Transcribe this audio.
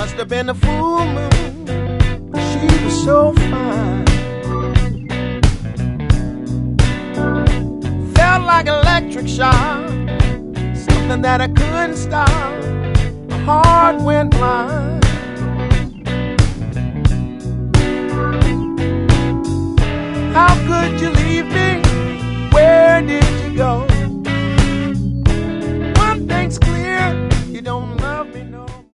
Must have been the full moon. She was so fine. Felt like electric shock, something that I couldn't stop. My heart went blind.